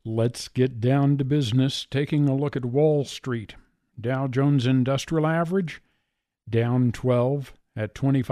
Let's get down to business, taking a look at Wall Street. Dow Jones Industrial Average down 12 at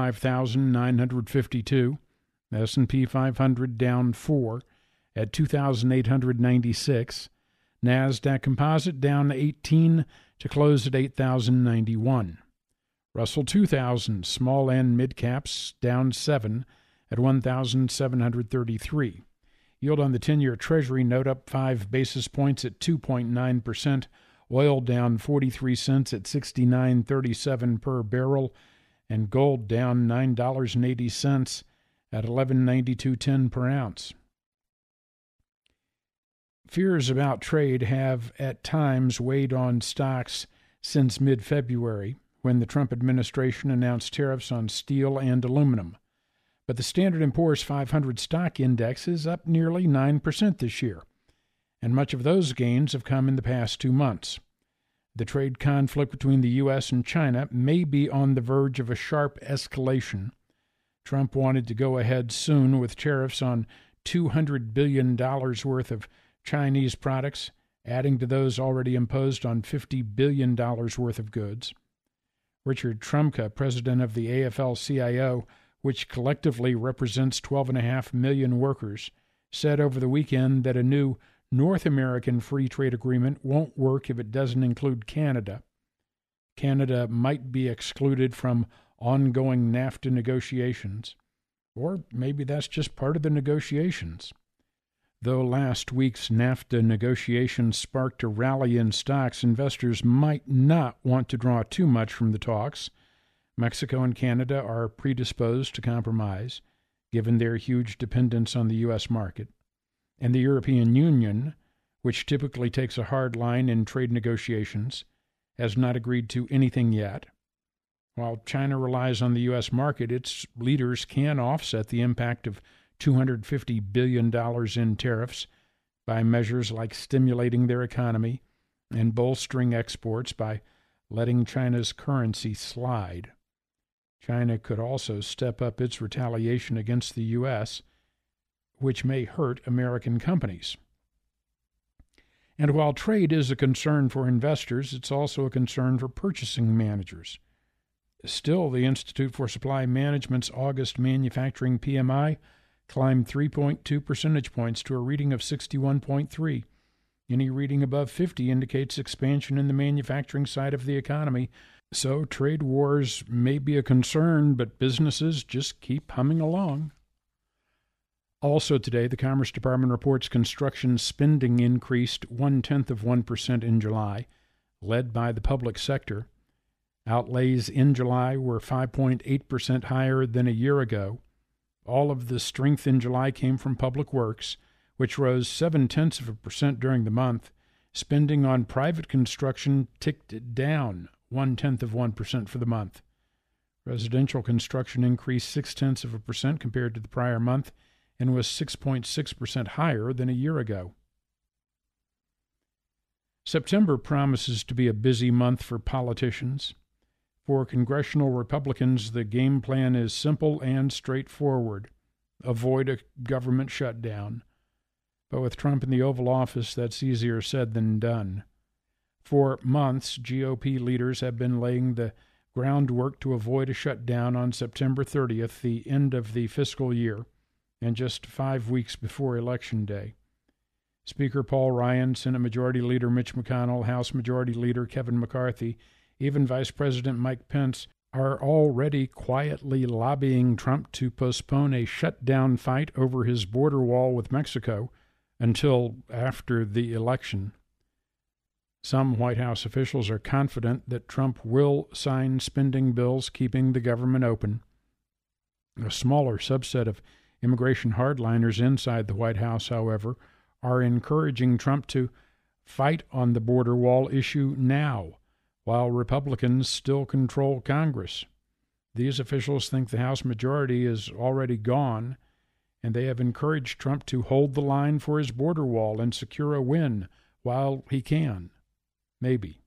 25,952. S&P 500 down 4 at 2,896. NASDAQ Composite down 18 to close at 8,091. Russell 2000 small and mid caps down 7 at 1,733. Yield on the 10-year Treasury note up 5 basis points at 2.9%. Oil down 43 cents at $69.37 per barrel. And gold down $9.80 at $11.9210 per ounce. Fears about trade have at times weighed on stocks since mid-February, when the Trump administration announced tariffs on steel and aluminum. But the Standard & Poor's 500 stock index is up nearly 9% this year, and much of those gains have come in the past 2 months. The trade conflict between the U.S. and China may be on the verge of a sharp escalation. Trump wanted to go ahead soon with tariffs on $200 billion worth of Chinese products, adding to those already imposed on $50 billion worth of goods. Richard Trumka, president of the AFL-CIO, which collectively represents 12.5 million workers, said over the weekend that a new North American free trade agreement won't work if it doesn't include Canada. Canada might be excluded from ongoing NAFTA negotiations, or maybe that's just part of the negotiations. Though last week's NAFTA negotiations sparked a rally in stocks, investors might not want to draw too much from the talks. Mexico and Canada are predisposed to compromise, given their huge dependence on the U.S. market. And the European Union, which typically takes a hard line in trade negotiations, has not agreed to anything yet. While China relies on the U.S. market, its leaders can offset the impact of $250 billion in tariffs by measures like stimulating their economy and bolstering exports by letting China's currency slide. China could also step up its retaliation against the U.S., which may hurt American companies. And while trade is a concern for investors, it's also a concern for purchasing managers. Still, the Institute for Supply Management's August manufacturing PMI climbed 3.2 percentage points to a reading of 61.3. Any reading above 50 indicates expansion in the manufacturing side of the economy. So trade wars may be a concern, but businesses just keep humming along. Also today, the Commerce Department reports construction spending increased 0.1% in July, led by the public sector. Outlays in July were 5.8% higher than a year ago. All of the strength in July came from public works, which rose 0.7% during the month. Spending on private construction ticked down 0.1% for the month. Residential construction increased 0.6% compared to the prior month and was 6.6% higher than a year ago. September promises to be a busy month for politicians. For congressional Republicans, the game plan is simple and straightforward. Avoid a government shutdown. But with Trump in the Oval Office, that's easier said than done. For months, GOP leaders have been laying the groundwork to avoid a shutdown on September 30th, the end of the fiscal year, and just 5 weeks before Election Day. Speaker Paul Ryan, Senate Majority Leader Mitch McConnell, House Majority Leader Kevin McCarthy, even Vice President Mike Pence are already quietly lobbying Trump to postpone a shutdown fight over his border wall with Mexico until after the election. Some White House officials are confident that Trump will sign spending bills keeping the government open. A smaller subset of immigration hardliners inside the White House, however, are encouraging Trump to fight on the border wall issue now, while Republicans still control Congress. These officials think the House majority is already gone, and they have encouraged Trump to hold the line for his border wall and secure a win while he can. Maybe.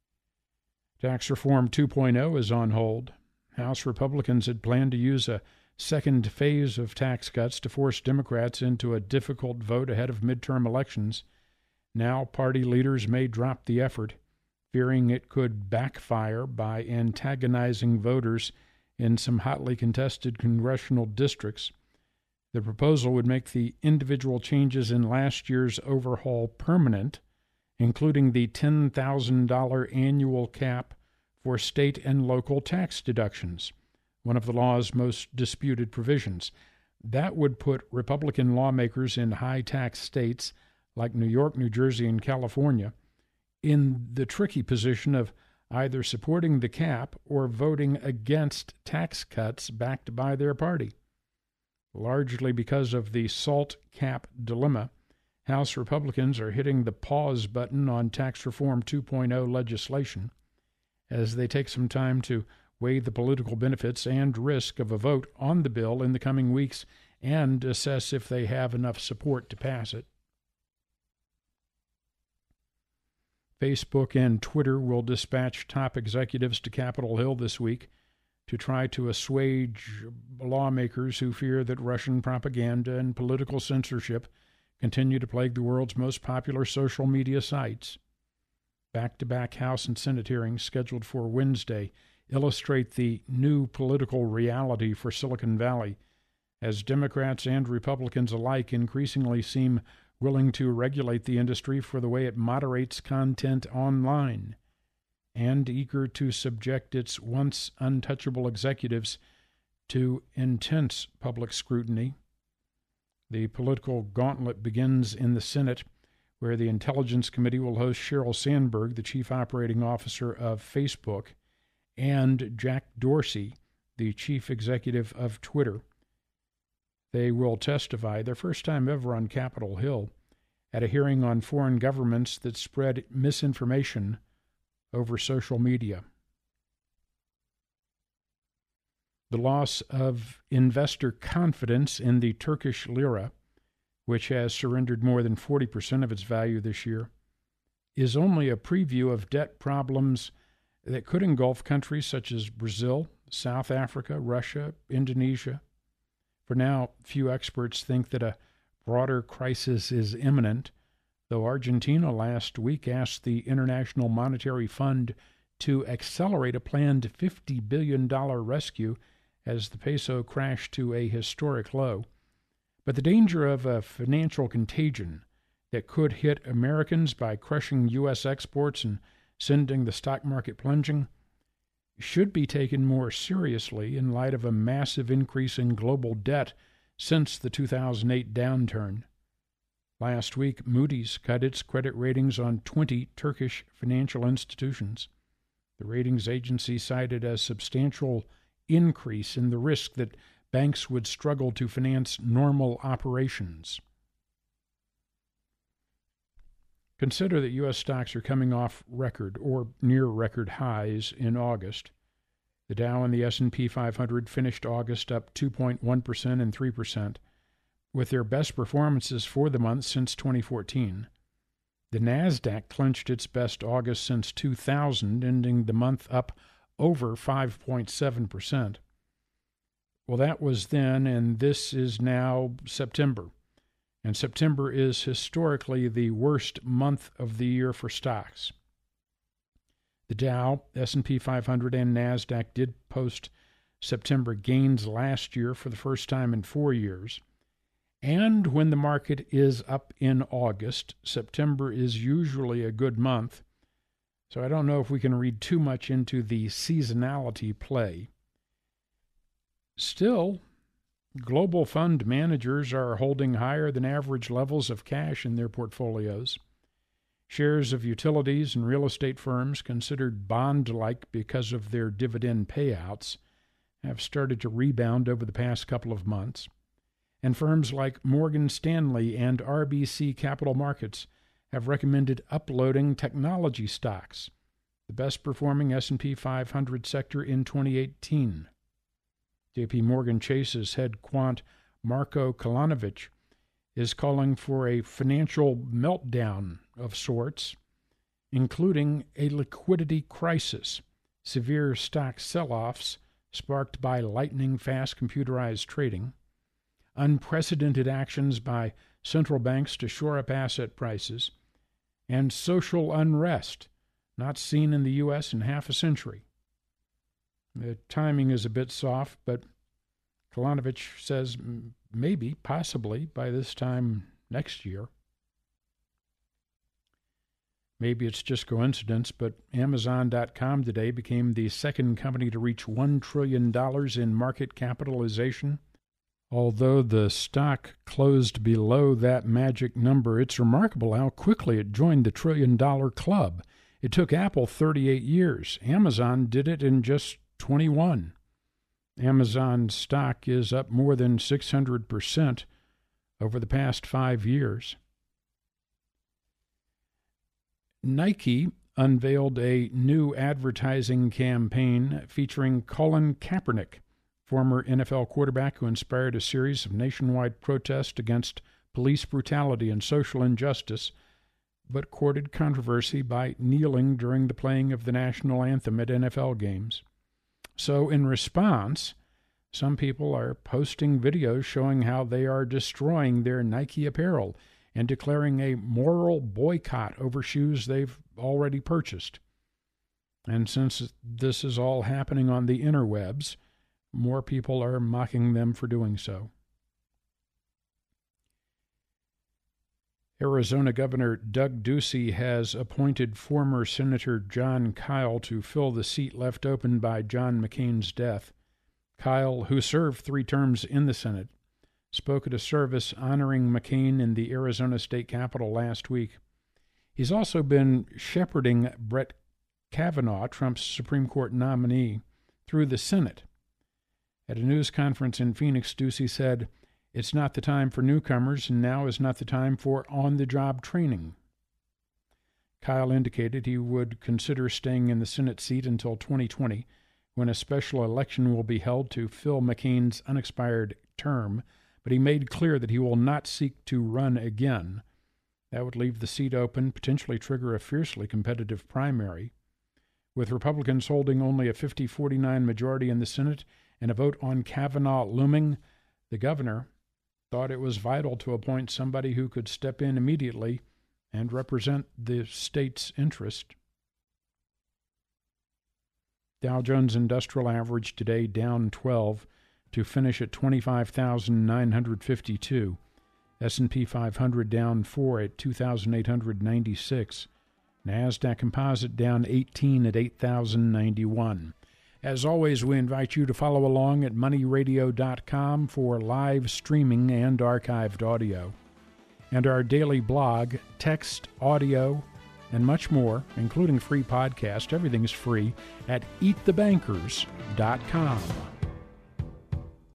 Tax Reform 2.0 is on hold. House Republicans had planned to use a second phase of tax cuts to force Democrats into a difficult vote ahead of midterm elections. Now party leaders may drop the effort, fearing it could backfire by antagonizing voters in some hotly contested congressional districts. The proposal would make the individual changes in last year's overhaul permanent, including the $10,000 annual cap for state and local tax deductions, one of the law's most disputed provisions. That would put Republican lawmakers in high-tax states like New York, New Jersey, and California in the tricky position of either supporting the cap or voting against tax cuts backed by their party. Largely because of the SALT cap dilemma, House Republicans are hitting the pause button on Tax Reform 2.0 legislation as they take some time to weigh the political benefits and risk of a vote on the bill in the coming weeks and assess if they have enough support to pass it. Facebook and Twitter will dispatch top executives to Capitol Hill this week to try to assuage lawmakers who fear that Russian propaganda and political censorship continue to plague the world's most popular social media sites. Back-to-back House and Senate hearings scheduled for Wednesday illustrate the new political reality for Silicon Valley, as Democrats and Republicans alike increasingly seem willing to regulate the industry for the way it moderates content online, and eager to subject its once untouchable executives to intense public scrutiny. The political gauntlet begins in the Senate, where the Intelligence Committee will host Sheryl Sandberg, the chief operating officer of Facebook, and Jack Dorsey, the chief executive of Twitter. They will testify, their first time ever on Capitol Hill, at a hearing on foreign governments that spread misinformation over social media. The loss of investor confidence in the Turkish lira, which has surrendered more than 40% of its value this year, is only a preview of debt problems that could engulf countries such as Brazil, South Africa, Russia, Indonesia. For now, few experts think that a broader crisis is imminent, though Argentina last week asked the International Monetary Fund to accelerate a planned $50 billion rescue as the peso crashed to a historic low. But the danger of a financial contagion that could hit Americans by crushing U.S. exports and sending the stock market plunging should be taken more seriously in light of a massive increase in global debt since the 2008 downturn. Last week, Moody's cut its credit ratings on 20 Turkish financial institutions. The ratings agency cited a substantial increase in the risk that banks would struggle to finance normal operations. Consider that U.S. stocks are coming off record or near record highs in August. The Dow and the S&P 500 finished August up 2.1% and 3%, with their best performances for the month since 2014. The NASDAQ clinched its best August since 2000, ending the month up over 5.7%. Well, that was then, and this is now September. And September is historically the worst month of the year for stocks. The Dow, S&P 500, and NASDAQ did post September gains last year for the first time in 4 years. And when the market is up in August, September is usually a good month. So I don't know if we can read too much into the seasonality play. Still, global fund managers are holding higher than average levels of cash in their portfolios. Shares of utilities and real estate firms considered bond-like because of their dividend payouts have started to rebound over the past couple of months. And firms like Morgan Stanley and RBC Capital Markets have recommended uploading technology stocks, the best-performing S&P 500 sector in 2018. J.P. Morgan Chase's head quant Marko Kolanovic is calling for a financial meltdown of sorts, including a liquidity crisis, severe stock sell-offs, sparked by lightning-fast computerized trading, unprecedented actions by central banks to shore up asset prices, and social unrest not seen in the U.S. in half a century. The timing is a bit soft, but Kalanovich says maybe, possibly, by this time next year. Maybe it's just coincidence, but Amazon.com today became the second company to reach $1 trillion in market capitalization. Although the stock closed below that magic number, it's remarkable how quickly it joined the trillion-dollar club. It took Apple 38 years. Amazon did it in just 21. Amazon stock is up more than 600% over the past 5 years. Nike unveiled a new advertising campaign featuring Colin Kaepernick, former NFL quarterback who inspired a series of nationwide protests against police brutality and social injustice, but courted controversy by kneeling during the playing of the national anthem at NFL games. So in response, some people are posting videos showing how they are destroying their Nike apparel and declaring a moral boycott over shoes they've already purchased. And since this is all happening on the interwebs, more people are mocking them for doing so. Arizona Governor Doug Ducey has appointed former Senator Jon Kyl to fill the seat left open by John McCain's death. Kyl, who served 3 terms in the Senate, spoke at a service honoring McCain in the Arizona state capitol last week. He's also been shepherding Brett Kavanaugh, Trump's Supreme Court nominee, through the Senate. At a news conference in Phoenix, Ducey said, "It's not the time for newcomers, and now is not the time for on-the-job training." Kyl indicated he would consider staying in the Senate seat until 2020, when a special election will be held to fill McCain's unexpired term, but he made clear that he will not seek to run again. That would leave the seat open, potentially trigger a fiercely competitive primary. With Republicans holding only a 50-49 majority in the Senate and a vote on Kavanaugh looming, the governor thought it was vital to appoint somebody who could step in immediately and represent the state's interest. Dow Jones Industrial Average today down 12 to finish at 25,952. S&P 500 down 4 at 2,896. NASDAQ Composite down 18 at 8,091. As always, we invite you to follow along at moneyradio.com for live streaming and archived audio. And our daily blog, text, audio, and much more, including free podcast, everything's free, at eatthebankers.com.